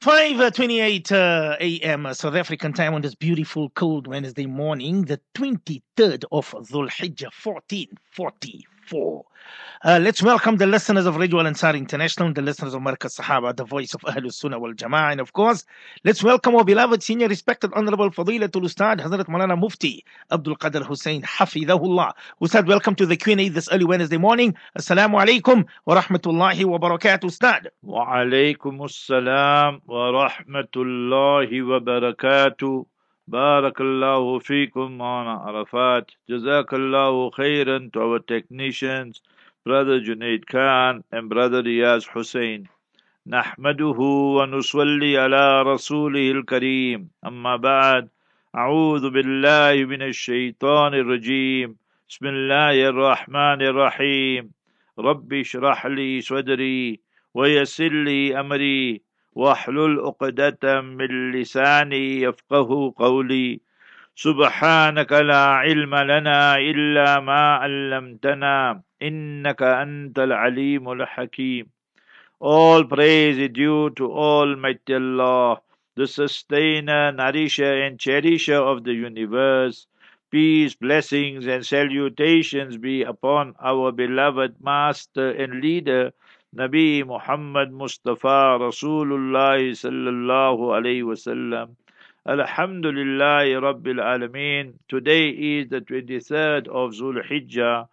5:28 a.m. South African time on this beautiful cold Wednesday morning, the 23rd of Dhul Hijjah 1444. Let's welcome the listeners of Radio Al Ansar International, the listeners of Markaz Sahaba, the voice of Ahlul Sunnah wal Jama'ah, and of course, let's welcome our beloved senior respected honorable Fadilatul Ustad Hazrat Malana Mufti Abdul Qadir Hussein Hafidahullah. Ustad, welcome to the Q&A this early Wednesday morning. Assalamu alaikum wa rahmatullahi wa barakatuh, Ustad. وعليكم السلام ورحمة الله وبركاته. بارك الله فيكم Maulana Arafat. Jazakallahu khairan to our technicians, Brother Junaid Khan and Brother Riyaz Hussein. نحمده ونصلي على رسوله الكريم. أما بعد. أعوذ بالله من الشيطان الرجيم. بسم الله الرحمن الرحيم. رب اشرح لي صدري ويسر لي أمري واحلل عقدة من لساني يفقه قولي. سبحانك لا علم لنا إلا ما علمتنا إنك أنت العليم الحكيم. All praise is due to Almighty Allah, the sustainer, nourisher and cherisher of the universe. Peace, blessings and salutations be upon our beloved master and leader, Nabi Muhammad Mustafa Rasulullah sallallahu alayhi wasallam. Alhamdulillah Rabbil Alameen. Today is the 23rd of Dhul Hijjah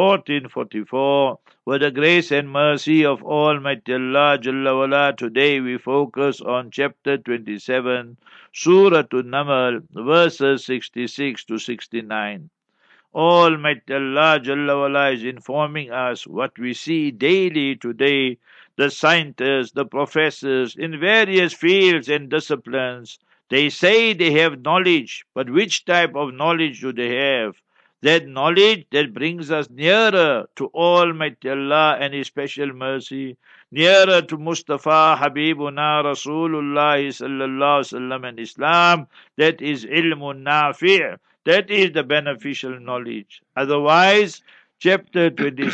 1444. With the grace and mercy of Almighty Allah Jalla wala, today we focus on chapter 27, Surah An-Naml, verses 66 to 69. Almighty Allah Jalla wala is informing us what we see daily today. The scientists, the professors in various fields and disciplines, they say they have knowledge, but which type of knowledge do they have? That knowledge that brings us nearer to Almighty Allah and His special mercy, nearer to Mustafa Habibuna Rasulullah sallallahu alaihi wasallam and Islam, that is ilmun nafi', that is the beneficial knowledge. Otherwise, chapter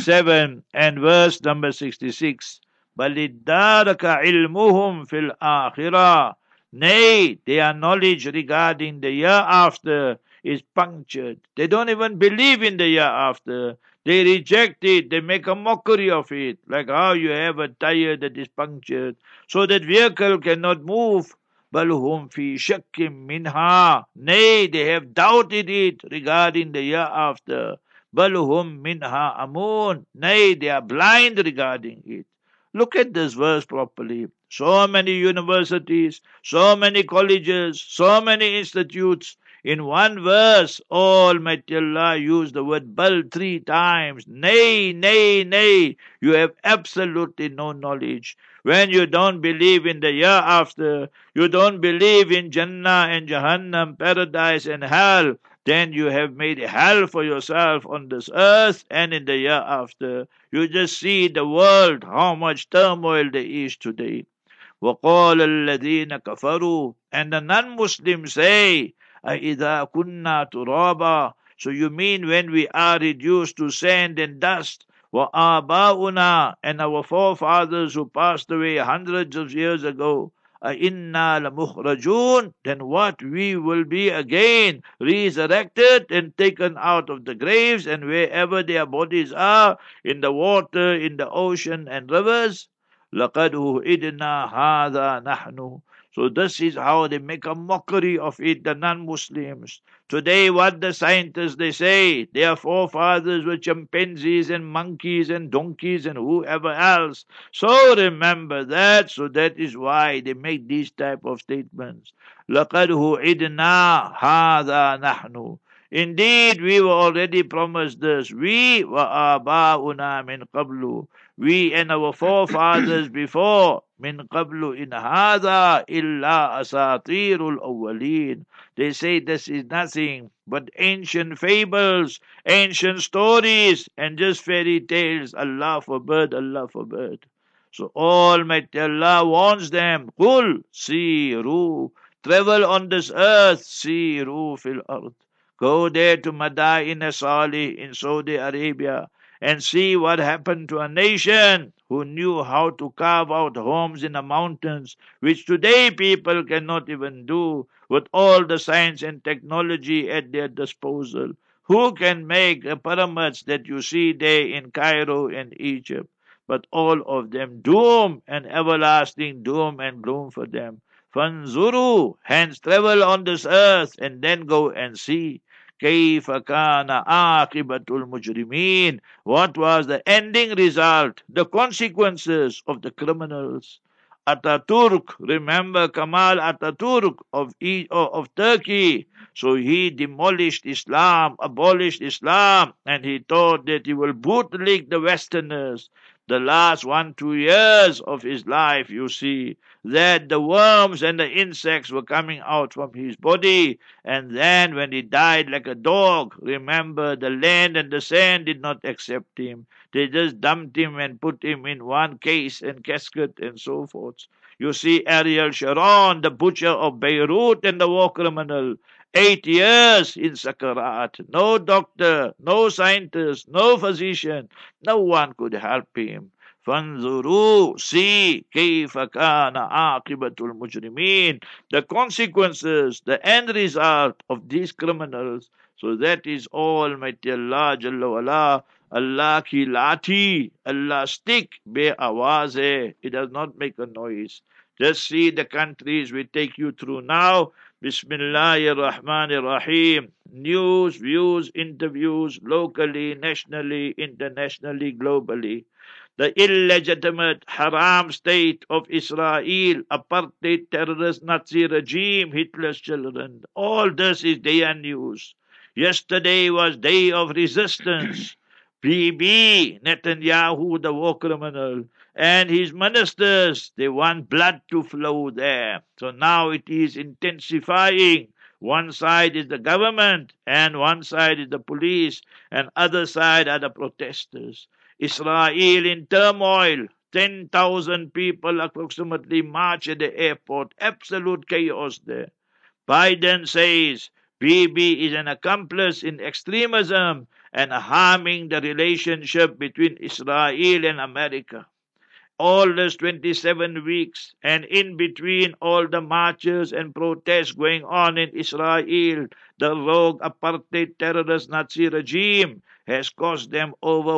27 and verse number 66, Baliddaraka ilmuhum fil akhirah. Nay, their knowledge regarding the year after is punctured. They don't even believe in the year after. They reject it. They make a mockery of it. Like how you have a tire that is punctured, so that vehicle cannot move. Balhum fi shakkim minha. Nay, they have doubted it regarding the year after. Balhum minha amun. Nay, they are blind regarding it. Look at this verse properly. So many universities, so many colleges, so many institutes. In one verse, Almighty Allah used the word bal 3 times. Nay, nay, nay. You have absolutely no knowledge. When you don't believe in the year after, you don't believe in Jannah and Jahannam, paradise and hell, then you have made hell for yourself on this earth and in the year after. You just see the world, how much turmoil there is today. وَقَالَ الَّذِينَ كَفَرُوا. And the non-Muslims say, أَإِذَا كُنَّا تُرَابًا. So you mean when we are reduced to sand and dust? وَآبَاؤُنَا. And our forefathers who passed away hundreds of years ago. أَإِنَّا لَمُخْرَجُونَ. Then what, we will be again resurrected and taken out of the graves and wherever their bodies are, in the water, in the ocean and rivers. لَقَدْ هُئِدْنَا هَذَا نَحْنُ. So this is how they make a mockery of it, the non-Muslims. Today what the scientists, they say, their forefathers were chimpanzees and monkeys and donkeys and whoever else. So remember that. So that is why they make these type of statements. لَقَدْ هُئِدْنَا هَذَا نَحْنُ. Indeed, we were already promised this. We وَآبَاؤُنَا مِنْ قَبْلُ. We and our forefathers before. مِنْ قَبْلُ إِنْ هَذَا إِلَّا أَسَاطِيرُ الْأَوَّلِينَ. They say this is nothing but ancient fables, ancient stories, and just fairy tales. Allah forbid, Allah forbid. So Almighty Allah warns them, قُلْ سِيرُوا. Travel on this earth, سِيرُوا فِي الْأَرْضِ. Go there to Madain Salih in Saudi Arabia and see what happened to a nation who knew how to carve out homes in the mountains, which today people cannot even do with all the science and technology at their disposal. Who can make the pyramids that you see there in Cairo and Egypt? But all of them doom and everlasting doom and gloom for them. Fanzuru, hence travel on this earth and then go and see. كيف كان عاقبة المجرمين? What was the ending result, the consequences of the criminals? Ataturk, remember Kamal Ataturk of Turkey. So he demolished Islam, abolished Islam, and he thought that he will bootleg the Westerners. The last 1-2 years of his life, you see, that the worms and the insects were coming out from his body. And then when he died like a dog, remember the land and the sand did not accept him. They just dumped him and put him in one case and casket and so forth. You see Ariel Sharon, the butcher of Beirut and the war criminal, 8 years in Sakarat. No doctor, no scientist, no physician. No one could help him. فانظروا, see كيف كان عاقبة المجرمين, the consequences, the end result of these criminals. So that is Almighty Allah Jalla wala. Allah ki lati, Allah stick, be awaze, it does not make a noise. Just see the countries we take you through now. Bismillahir Rahmanir Rahim. News, views, interviews, locally, nationally, internationally, globally. The illegitimate haram state of Israel, apartheid terrorist Nazi regime, Hitler's children. All this is their news. Yesterday was day of resistance. Bibi, Netanyahu, the war criminal, and his ministers, they want blood to flow there. So now it is intensifying. One side is the government, and one side is the police, and other side are the protesters. Israel in turmoil. 10,000 people approximately march at the airport. Absolute chaos there. Biden says Bibi is an accomplice in extremism and harming the relationship between Israel and America. All this 27 weeks, and in between all the marches and protests going on in Israel, the rogue apartheid terrorist Nazi regime has cost them over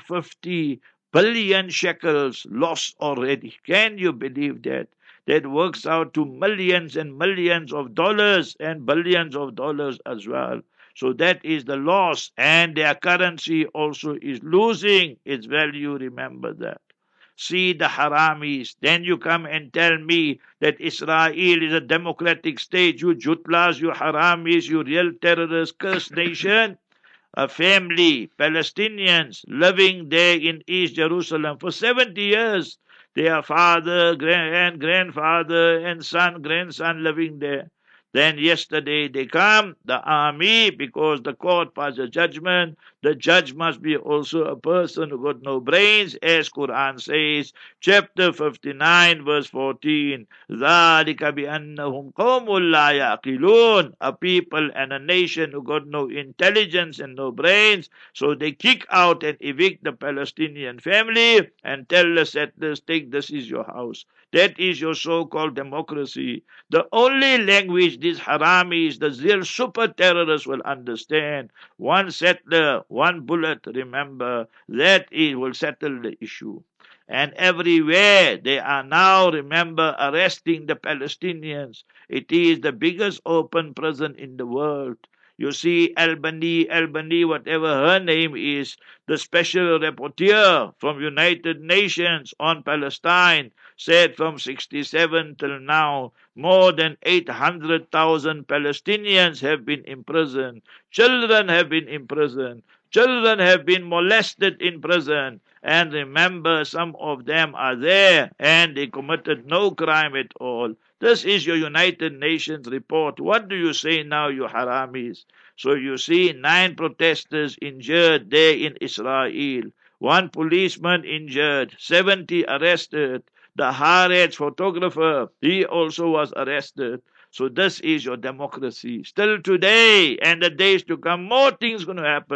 150 billion shekels lost already. Can you believe that? That works out to millions and millions of dollars and billions of dollars as well. So that is the loss, and their currency also is losing its value. Remember that. See the haramis. Then you come and tell me that Israel is a democratic state. You jutlas, you haramis, you real terrorist, cursed nation. A family, Palestinians, living there in East Jerusalem for 70 years. Their father, grandfather, and son, grandson living there. Then yesterday they come, the army, because the court passed a judgment. The judge must be also a person who got no brains, as Quran says, chapter 59, verse 14. ذَلِكَ بِأَنَّهُمْ قَوْمٌ لَا يَعْقِلُونَ, a people and a nation who got no intelligence and no brains. So they kick out and evict the Palestinian family and tell the settlers, take this is your house. That is your so-called democracy. The only language these haramis, the real super terrorists will understand. One settler, one bullet, remember, that it will settle the issue. And everywhere they are now, remember, arresting the Palestinians. It is the biggest open prison in the world. You see, Albany, whatever her name is, the special rapporteur from United Nations on Palestine, said from 67 till now, more than 800,000 Palestinians have been imprisoned. Children have been imprisoned. Children have been molested in prison. And remember, some of them are there and they committed no crime at all. This is your United Nations report. What do you say now, you haramis? So you see 9 protesters injured there in Israel. 1 policeman injured. 70 arrested. The Haaretz photographer, he also was arrested. So this is your democracy. Still today and the days to come, more things going to happen.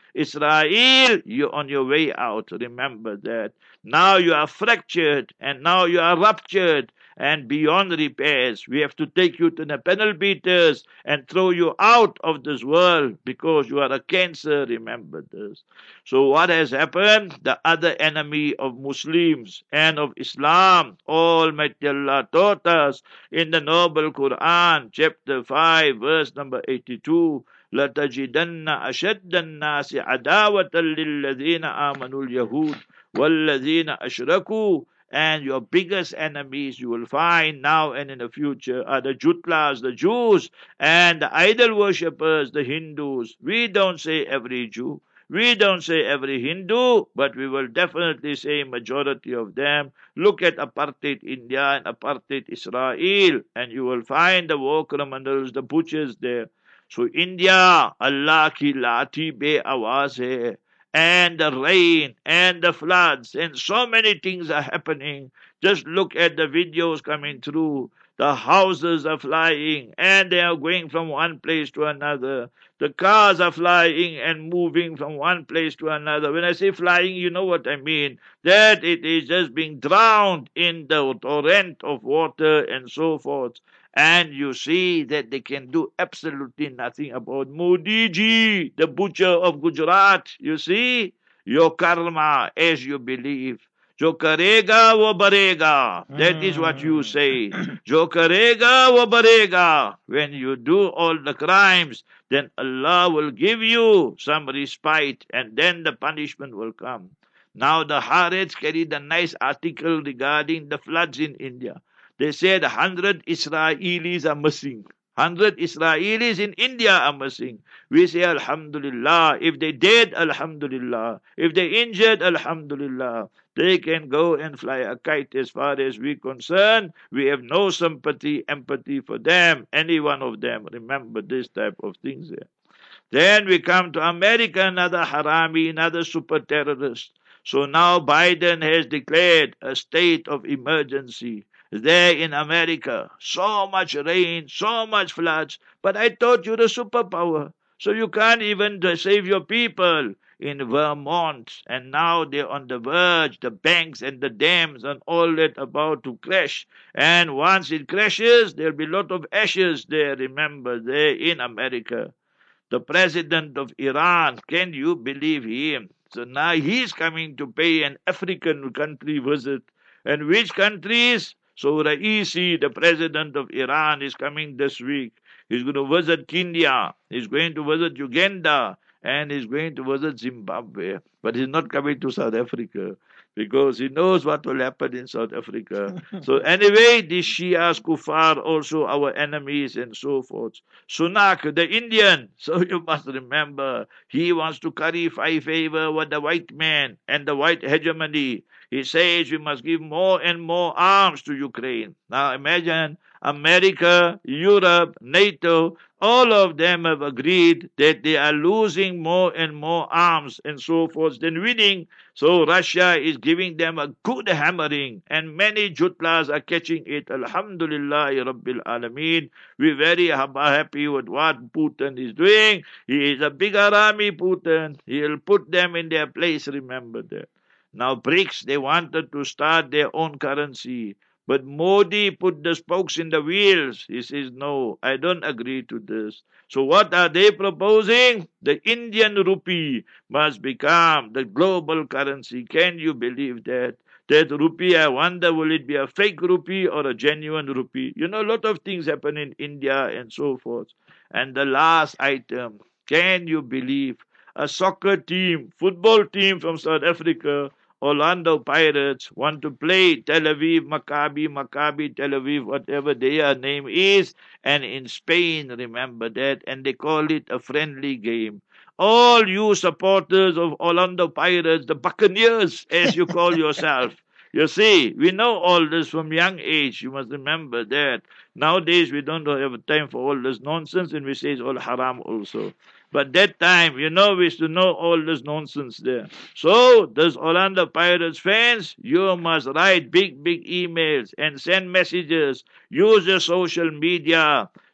Israel, you're on your way out. Remember that. Now you are fractured and now you are ruptured and beyond repairs. We have to take you to the panel beaters and throw you out of this world because you are a cancer. Remember this. So what has happened? The other enemy of Muslims and of Islam, Almighty Allah taught us in the noble Quran, chapter 5, verse number 82. لتجدن أشد الناس عداوة للذين آمنوا اليهود والذين أشركوا, and your biggest enemies you will find now and in the future are the Jutlas, the Jews, and the idol worshippers, the Hindus. We don't say every Jew. We don't say every Hindu, but we will definitely say majority of them. Look at apartheid India and apartheid Israel, and you will find the war criminals, the butchers there. So India, Allah ki lati be awaz hai, and the rain and the floods and so many things are happening. Just look at the videos coming through. The houses are flying and they are going from one place to another. The cars are flying and moving from one place to another. When I say flying, you know what I mean. That it is just being drowned in the torrent of water and so forth. And you see that they can do absolutely nothing about Modi ji, the butcher of Gujarat. You see, your karma as you believe. Jo karega wo barega. That is what you say. Jo karega wo barega. When you do all the crimes, then Allah will give you some respite and then the punishment will come. Now the Haaretz carried a nice article regarding the floods in India. They said 100 Israelis are missing. 100 Israelis in India are missing. We say Alhamdulillah. If they dead, Alhamdulillah. If they injured, Alhamdulillah. They can go and fly a kite as far as we're concerned. We have no sympathy, empathy for them, any one of them. Remember this type of things there. Then we come to America, another harami, another super terrorist. So now Biden has declared a state of emergency there in America. So much rain, so much floods. But I thought you're a superpower. So you can't even save your people in Vermont. And now they're on the verge, the banks and the dams and all that about to crash. And once it crashes, there'll be a lot of ashes there, remember, there in America. The president of Iran, can you believe him? So now he's coming to pay an African country visit. And which countries? So Raisi, the president of Iran, is coming this week. He's going to visit Kenya. He's going to visit Uganda. And he's going to visit Zimbabwe. But he's not coming to South Africa because he knows what will happen in South Africa. So anyway, the Shias, Kufar, also our enemies and so forth. Sunak, the Indian, so you must remember, he wants to curry favor with the white man and the white hegemony. He says we must give more and more arms to Ukraine. Now imagine America, Europe, NATO, all of them have agreed that they are losing more and more arms and so forth than winning. So Russia is giving them a good hammering and many jutlas are catching it. Alhamdulillah Rabbil Alameen. We're very happy with what Putin is doing. He is a big army, Putin. He'll put them in their place, remember that. Now BRICS, they wanted to start their own currency. But Modi put the spokes in the wheels. He says, no, I don't agree to this. So what are they proposing? The Indian rupee must become the global currency. Can you believe that? That rupee, I wonder, will it be a fake rupee or a genuine rupee? You know, a lot of things happen in India and so forth. And the last item, can you believe? A soccer team, football team from South Africa, Orlando Pirates, want to play Tel Aviv, Maccabi, Tel Aviv, whatever their name is. And in Spain, remember that, and they call it a friendly game. All you supporters of Orlando Pirates, the Buccaneers, as you call yourself, you see, we know all this from young age. You must remember that. Nowadays, we don't have time for all this nonsense, and we say it's all haram also. But that time, we used to know all this nonsense there. So, those Orlando Pirates fans, you must write big emails and send messages. Use your social media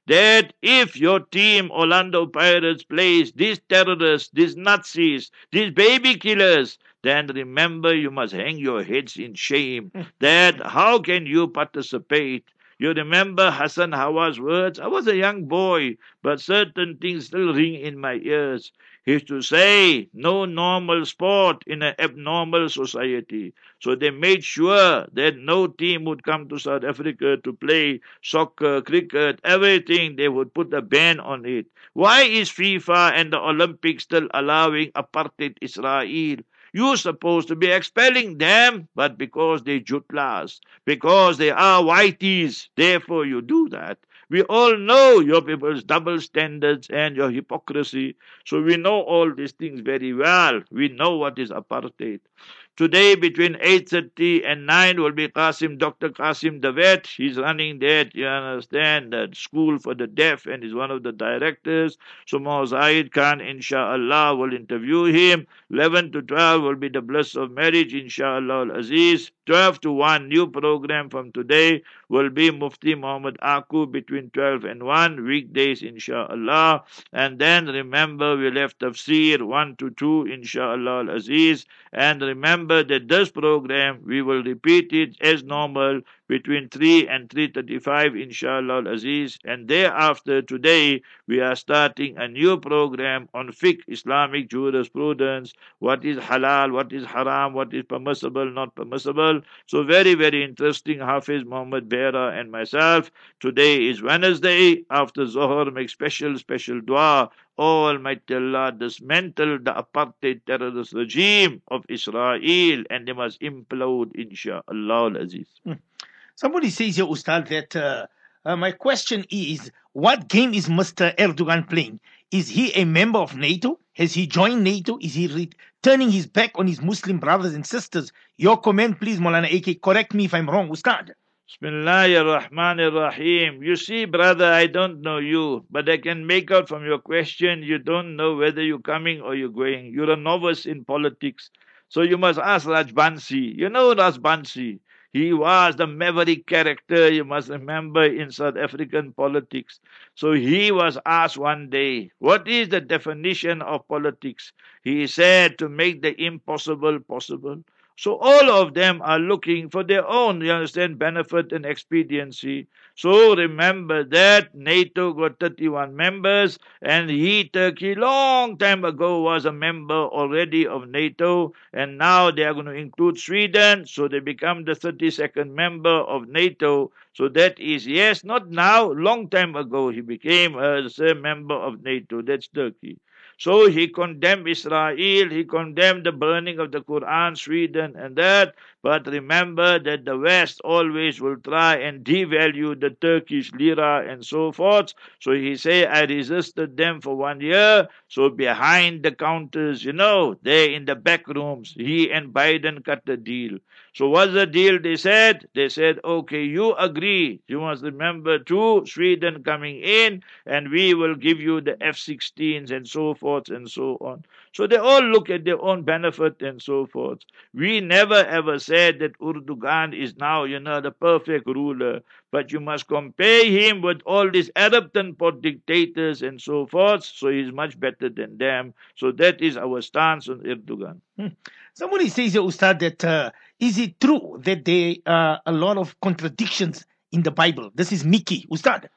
that if your team, Orlando Pirates, plays these terrorists, these Nazis, these baby killers, then remember you must hang your heads in shame. That how can you participate? You remember Hassan Hawa's words? I was a young boy, but certain things still ring in my ears. He used to say, no normal sport in an abnormal society. So they made sure that no team would come to South Africa to play soccer, cricket, everything. They would put a ban on it. Why is FIFA and the Olympics still allowing apartheid Israel? You're supposed to be expelling them, but because they jutlas, because they are whiteys, therefore you do that. We all know your people's double standards and your hypocrisy. So we know all these things very well. We know what is apartheid. Today between 8:30 and 9 will be Dr. Qasim the vet. He's running that, you understand, that school for the deaf and is one of the directors. So Zahid Khan, inshallah, will interview him. 11 to 12 will be the bliss of marriage, inshallah al-Aziz. 12 to 1, new program from today will be Mufti Muhammad Aku between 12 and 1, weekdays, inshallah. And then remember, we left tafsir 1 to 2, inshallah al-Aziz. And remember that this program, we will repeat it as normal between 3 and 3:35, inshallah al-Aziz. And thereafter, today, we are starting a new program on fiqh, Islamic jurisprudence, what is halal, what is haram, what is permissible, not permissible. So very, very interesting. Hafiz Muhammad Bera and myself. Today is Wednesday. After Zohar, make special dua. Almighty Allah dismantle the apartheid terrorist regime of Israel and they must implode, inshallah al-Aziz. Somebody says here, Ustad, that my question is, what game is Mr. Erdogan playing? Is he a member of NATO? Has he joined NATO? Is he turning his back on his Muslim brothers and sisters? Your comment, please, Maulana AK. Correct me if I'm wrong, Ustad. Bismillahir Rahmanir Rahim. You see, brother, I don't know you, but I can make out from your question you don't know whether you're coming or you're going. You're a novice in politics. So you must ask Rajbansi. You know Rajbansi. He was the maverick character, you must remember, in South African politics. So he was asked one day, what is the definition of politics? He said, to make the impossible possible. So all of them are looking for their own, you understand, benefit and expediency. So remember that NATO got 31 members and Turkey, long time ago was a member already of NATO and now they are going to include Sweden. So they become the 32nd member of NATO. So that is, yes, not now, long time ago he became a member of NATO. That's Turkey. So he condemned Israel, he condemned the burning of the Quran, Sweden and that. But remember that the West always will try and devalue the Turkish lira and so forth. So he say, I resisted them for 1 year. So behind the counters, there in the back rooms, he and Biden cut the deal. So what's the deal they said? They said, okay, you agree. You must remember too, Sweden coming in and we will give you the F-16s and so forth and so on. So they all look at their own benefit and so forth. We never ever said that Erdogan is now, the perfect ruler. But you must compare him with all these Arab dictators and so forth. So he's much better than them. So that is our stance on Erdogan. Somebody says here, Ustad, that is it true that there are a lot of contradictions in the Bible? This is Mickey, Ustad.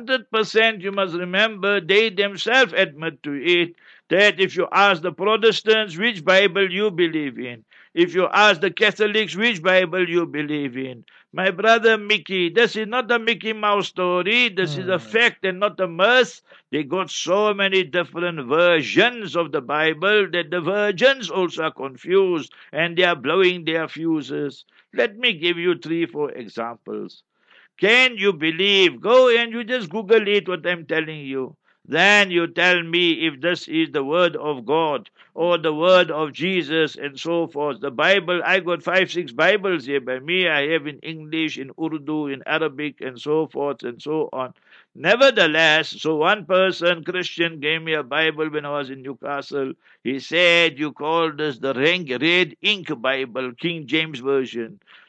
100% you must remember, they themselves admit to it, that if you ask the Protestants which Bible you believe in, if you ask the Catholics which Bible you believe in, my brother Mickey, this is not a Mickey Mouse story, this is a fact and not a myth. They got so many different versions of the Bible that the virgins also are confused and they are blowing their fuses. Let me give you 3-4 examples. Can you believe? Go and you just Google it, what I'm telling you. Then you tell me if this is the word of God or the word of Jesus and so forth. The Bible, I got 5-6 Bibles here by me. I have in English, in Urdu, in Arabic and so forth and so on. Nevertheless, so one person, Christian, gave me a Bible when I was in Newcastle. He said, you call this the red ink Bible, King James Version.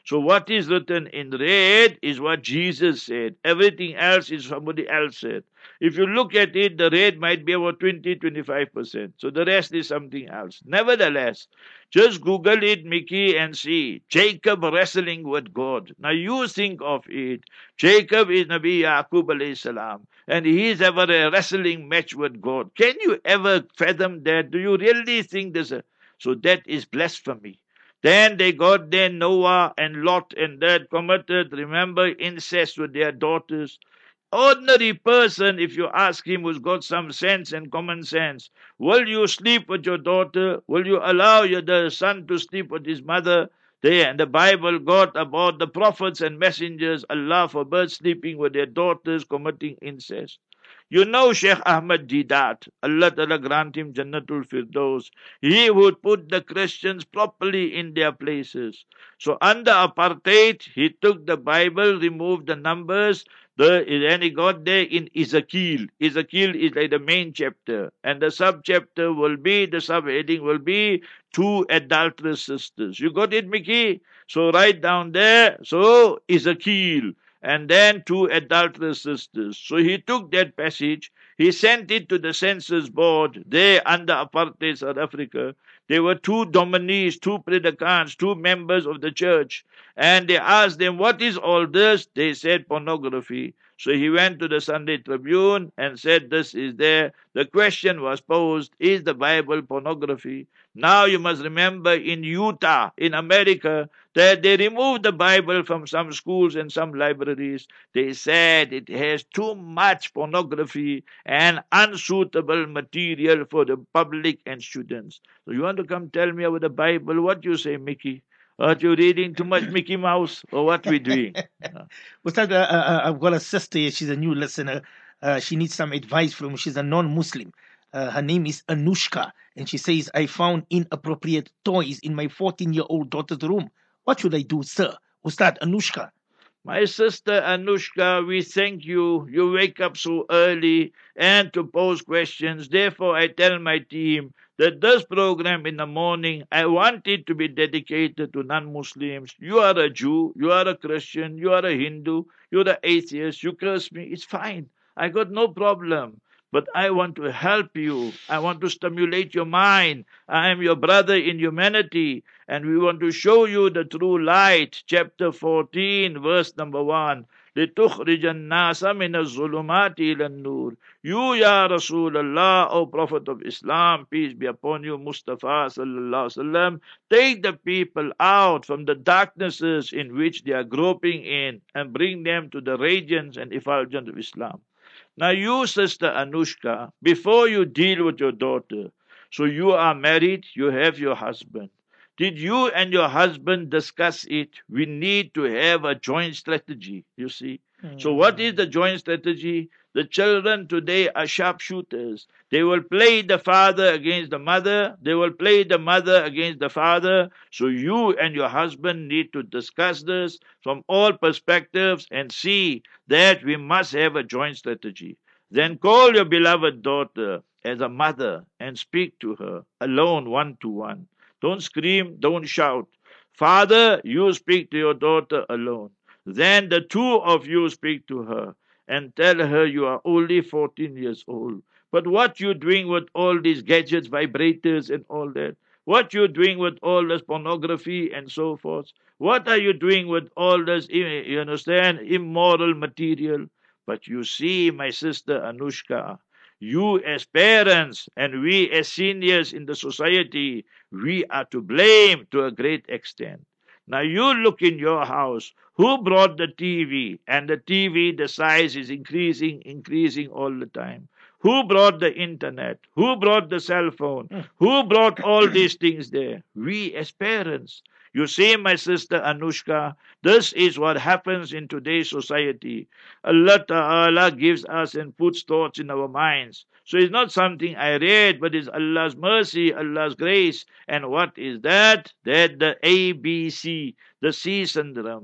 So what is written in red is what Jesus said. Everything else is somebody else said. If you look at it, the red might be about 20-25%. So the rest is something else. Nevertheless, just Google it, Mickey, and see. Jacob wrestling with God. Now you think of it. Jacob is Nabi Yaqub alayhi salam. And he is ever a wrestling match with God. Can you ever fathom that? Do you really think this? So that is blasphemy. Then they got there Noah and Lot and that committed, remember, incest with their daughters. Ordinary person, if you ask him who's got some sense and common sense, will you sleep with your daughter? Will you allow the son to sleep with his mother? There, and the Bible got about the prophets and messengers, Allah forbids sleeping with their daughters, committing incest. You know Sheikh Ahmad Didat, Allah Ta'ala grant him Jannatul Firdaus. He would put the Christians properly in their places. So under apartheid, he took the Bible, removed the numbers, and he got there in Ezekiel. Ezekiel is like the main chapter. And the subchapter will be, the subheading will be, two adulterous sisters. You got it, Mickey? So write down there. So Ezekiel. And then two adulterous sisters. So he took that passage, he sent it to the census board there under apartheid South Africa. There were two dominees, two predicants, two members of the church. And they asked them, what is all this? They said pornography. So he went to the Sunday Tribune and said, this is there. The question was posed, is the Bible pornography? Now you must remember in Utah, in America, that they removed the Bible from some schools and some libraries. They said it has too much pornography and unsuitable material for the public and students. So you want to come tell me about the Bible? What you say, Mickey? Are you reading too much Mickey Mouse, or what we doing? Ustad, I've got a sister here. She's a new listener. She needs some advice from. She's a non-Muslim. Her name is Anushka, and she says, I found inappropriate toys in my 14-year-old daughter's room. What should I do, sir? Ustad, Anushka. My sister Anushka, we thank you. You wake up so early and to pose questions. Therefore, I tell my team that this program in the morning, I want it to be dedicated to non-Muslims. You are a Jew, you are a Christian, you are a Hindu, you're an atheist, you curse me, it's fine. I got no problem. But I want to help you. I want to stimulate your mind. I am your brother in humanity. And we want to show you the true light. Chapter 14, verse number 1. لِتُخْرِجَ النَّاسَ مِنَ الظُّلُمَاتِ إِلَى النُّورِ. You, Ya Rasulullah, O Prophet of Islam, peace be upon you, Mustafa sallallahu alaihi wasallam, take the people out from the darknesses in which they are groping in and bring them to the radiance and effulgence of Islam. Now you, sister Anushka, before you deal with your daughter, so you are married, you have your husband. Did you and your husband discuss it? We need to have a joint strategy, you see. So what is the joint strategy? The children today are sharpshooters. They will play the father against the mother. They will play the mother against the father. So you and your husband need to discuss this from all perspectives and see that we must have a joint strategy. Then call your beloved daughter as a mother and speak to her alone, one-to-one. Don't scream, don't shout. Father, you speak to your daughter alone. Then the two of you speak to her and tell her you are only 14 years old. But what you doing with all these gadgets, vibrators and all that? What you doing with all this pornography and so forth? What are you doing with all this, you understand, immoral material? But you see, my sister Anushka, you as parents and we as seniors in the society, we are to blame to a great extent. Now you look in your house, who brought the TV? And the TV, the size is increasing all the time. Who brought the internet? Who brought the cell phone? Who brought all these things there? We as parents. You see, my sister Anushka, this is what happens in today's society. Allah Ta'ala gives us and puts thoughts in our minds. So it's not something I read, but it's Allah's mercy, Allah's grace. And what is that? That the ABC, the C syndrome.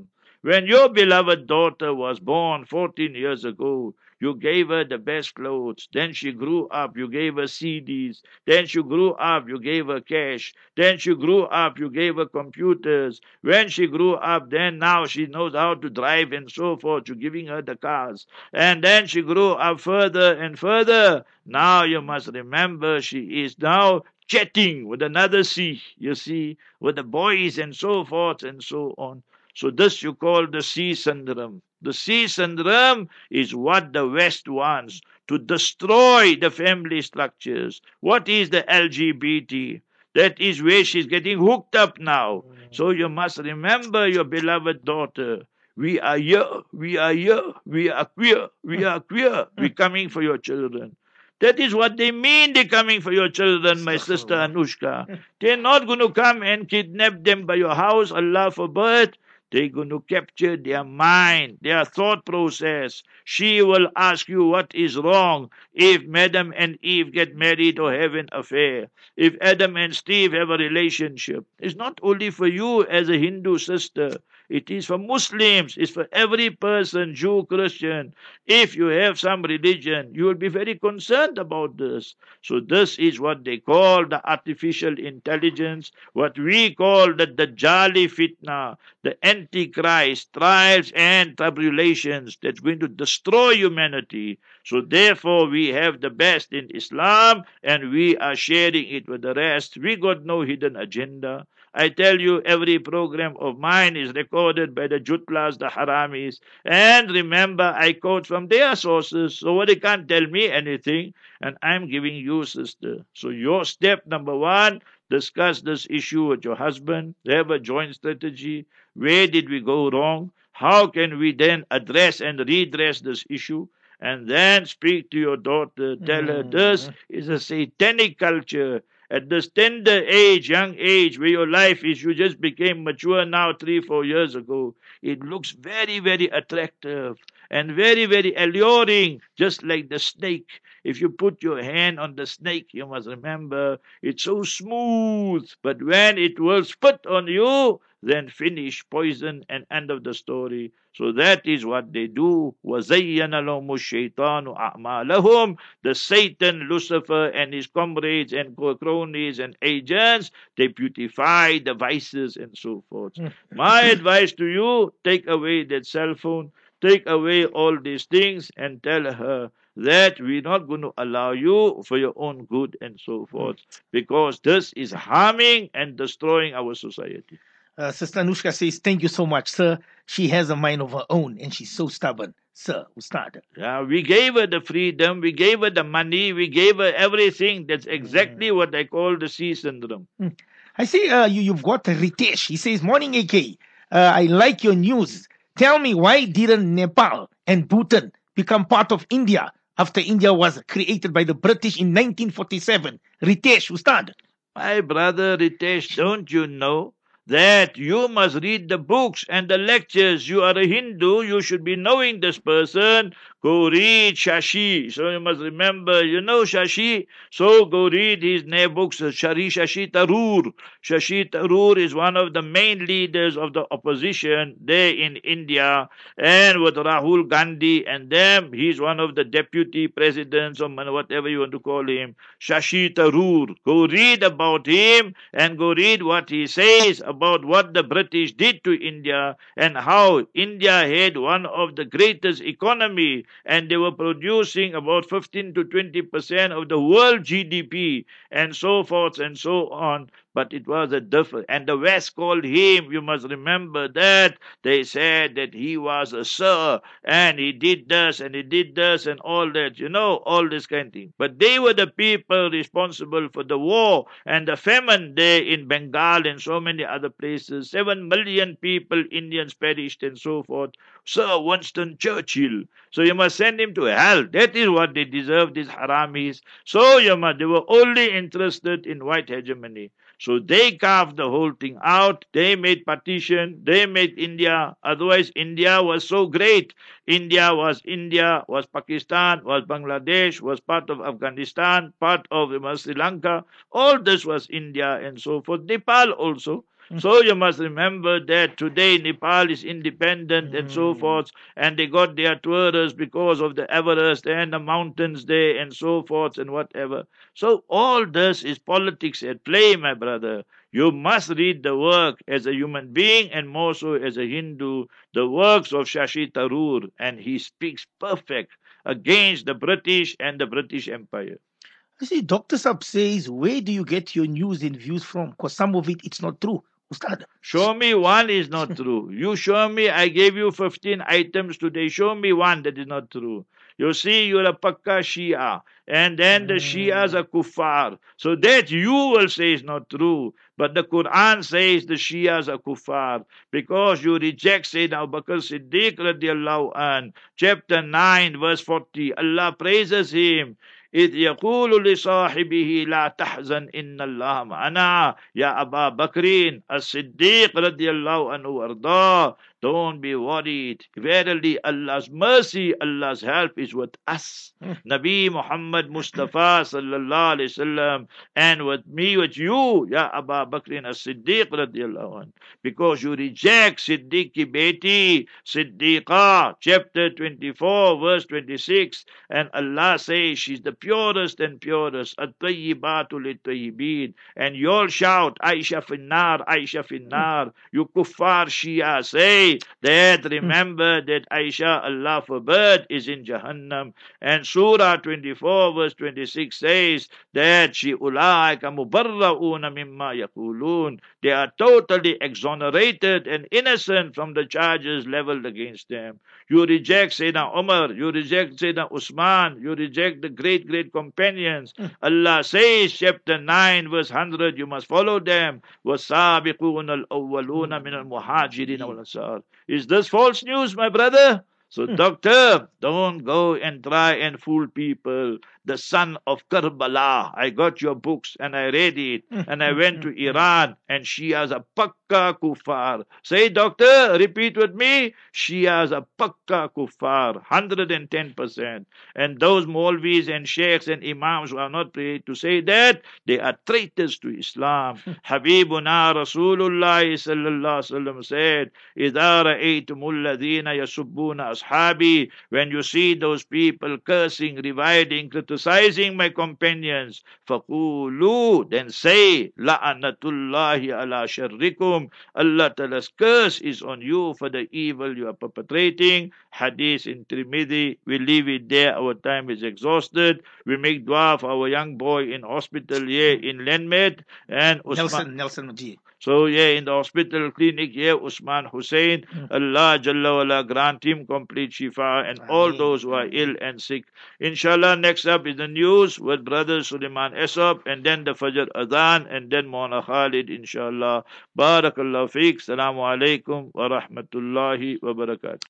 When your beloved daughter was born 14 years ago, you gave her the best clothes. Then she grew up, you gave her CDs. Then she grew up, you gave her cash. Then she grew up, you gave her computers. When she grew up, then now she knows how to drive and so forth. You're giving her the cars. And then she grew up further and further. Now you must remember she is now chatting with another C, you see, with the boys and so forth and so on. So this you call the C syndrome. The C syndrome is what the West wants to destroy the family structures. What is the LGBT? That is where she's getting hooked up now. So you must remember your beloved daughter. We are here, we are here, we are queer, we are queer. We're coming for your children. That is what they mean, they're coming for your children, my sister Anushka. They're not going to come and kidnap them by your house, Allah forbid. They're going to capture their mind, their thought process. She will ask you what is wrong if Adam and Eve get married or have an affair. If Adam and Steve have a relationship. It's not only for you as a Hindu sister. It is for Muslims. It's for every person, Jew, Christian. If you have some religion, you will be very concerned about this. So this is what they call the artificial intelligence, what we call the Dajjali fitna, the Antichrist, trials and tribulations that's going to destroy humanity. So therefore we have the best in Islam and we are sharing it with the rest. We got no hidden agenda. I tell you, every program of mine is recorded by the Jutlas, the Haramis. And remember, I quote from their sources, so they can't tell me anything. And I'm giving you, sister. So your step number one, discuss this issue with your husband. Have a joint strategy. Where did we go wrong? How can we then address and redress this issue? And then speak to your daughter. Tell her this is a satanic culture. At this tender age, young age, where your life is, you just became mature now 3-4 years ago. It looks very, very attractive and very, very alluring, just like the snake. If you put your hand on the snake, you must remember, it's so smooth. But when it will spit on you, then finish, poison, and end of the story. So that is what they do. وَزَيَّنَ لَهُمُ الشَّيْطَانُ أَعْمَالَهُم. The Satan, Lucifer, and his comrades and cronies and agents, they beautify the vices and so forth. My advice to you, take away that cell phone, take away all these things, and tell her that we're not going to allow you for your own good and so forth, because this is harming and destroying our society. Sister Anushka says, thank you so much, sir. She has a mind of her own and she's so stubborn. Sir, Ustad. Yeah, we gave her the freedom, we gave her the money, we gave her everything. That's exactly what I call the C syndrome. I see you've got Ritesh. He says, morning AK. I like your news. Tell me, why didn't Nepal and Bhutan become part of India after India was created by the British in 1947? Ritesh, Ustad. My brother Ritesh, don't you know that you must read the books and the lectures? You are a Hindu, you should be knowing this person. Go read Shashi. So you must remember, you know Shashi. So go read his books, Shashi Tharoor. Shashi Tharoor is one of the main leaders of the opposition there in India, and with Rahul Gandhi and them, he's one of the deputy presidents or whatever you want to call him. Shashi Tharoor. Go read about him and go read what he says about what the British did to India and how India had one of the greatest economy, and they were producing about 15 to 20% of the world GDP and so forth and so on. But it was a different, and the West called him, you must remember that, they said that he was a sir, and he did this, and he did this, and all that, you know, all this kind of thing. But they were the people responsible for the war and the famine there in Bengal and so many other places. 7 million people, Indians, perished and so forth. Sir Winston Churchill. So you must send him to hell. That is what they deserve, these haramis. So they were only interested in white hegemony. So they carved the whole thing out. They made partition. They made India. Otherwise, India was so great. India, was Pakistan, was Bangladesh, was part of Afghanistan, part of Sri Lanka. All this was India and so forth. Nepal also. So you must remember that today Nepal is independent and so forth, and they got their tourists because of the Everest and the mountains there and so forth and whatever. So all this is politics at play, my brother. You must read the work as a human being and more so as a Hindu, the works of Shashi Tharoor, and he speaks perfect against the British and the British Empire. You see, Dr. Sab says, where do you get your news and views from? Because some of it's not true. Ustad. Show me one is not true. You show me, I gave you 15 items today. Show me one that is not true. You see, you're a Pakka Shia, and then the Shias are kuffar. So that you will say is not true. But the Quran says the Shias are kuffar because you reject Sayyidina Abu Bakr Siddiq radiallahu an. Chapter 9, verse 40. Allah praises him. إذ يقول لصاحبه لا تحزن إن الله معنا يا أبا بكر الصديق رضي الله عنه وأرضاه. Don't be worried. Verily, Allah's mercy, Allah's help is with us. Nabi Muhammad Mustafa sallallahu alayhi wasallam, and with me, with you, Ya Abu Bakr as-Siddiq radiallahu anh. Because you reject Siddiq ki beti, Siddiqa, chapter 24, verse 26, and Allah says she's the purest and purest, at-tayyibatu lit-tayyibin, and you'll shout, Aisha finnar, Aisha finnar. You kuffar Shia say that remember that Aisha, Allah forbid, is in Jahannam. And Surah 24 verse 26 says that she ulaika mubarra'una mimma yaqulun. They are totally exonerated and innocent from the charges leveled against them. You reject Sayyidina Umar, you reject Sayyidina Usman, you reject the great companions. Allah says, chapter 9 verse 100, you must follow them. وَالسَّابِقُونَ الْأَوَّلُونَ مِنَ الْمُهَاجِرِينَ وَالْأَنصَارِ. Is this false news, my brother? So, doctor, don't go and try and fool people. The son of Karbala. I got your books and I read it. And I went to Iran and Shia's a pakka kuffar. Say, doctor, repeat with me. Shia's a pakka kuffar. 110%. And those Maulvis and Sheikhs and Imams who are not paid to say that, they are traitors to Islam. Habibuna Rasulullah sallallahu alaihi wasallam said, إِذَا رَأَيْتُمُ الَّذِينَ يَسُبُّونَ أَصْحَابِي. When you see those people cursing, reviling, criticizing my companions, فَقُولُوا, then say, لَعَنَةُ اللَّهِ عَلَى شَرِّكُمْ. Allah Ta'ala's curse is on you for the evil you are perpetrating. Hadith in Tirmidhi. We leave it there. Our time is exhausted. We make dua for our young boy in hospital here in Lenmed and Usman. Nelson Majid. So in the hospital clinic here, Usman Hussein, Allah Jalla wala grant him complete shifa and all those who are ill and sick. Inshallah, next up is the news with Brother Suleiman Esop, and then the Fajr Adhan, and then Mawlana Khalid, inshallah. Barakallahu feek. Assalamu alaikum wa rahmatullahi wa barakatuh.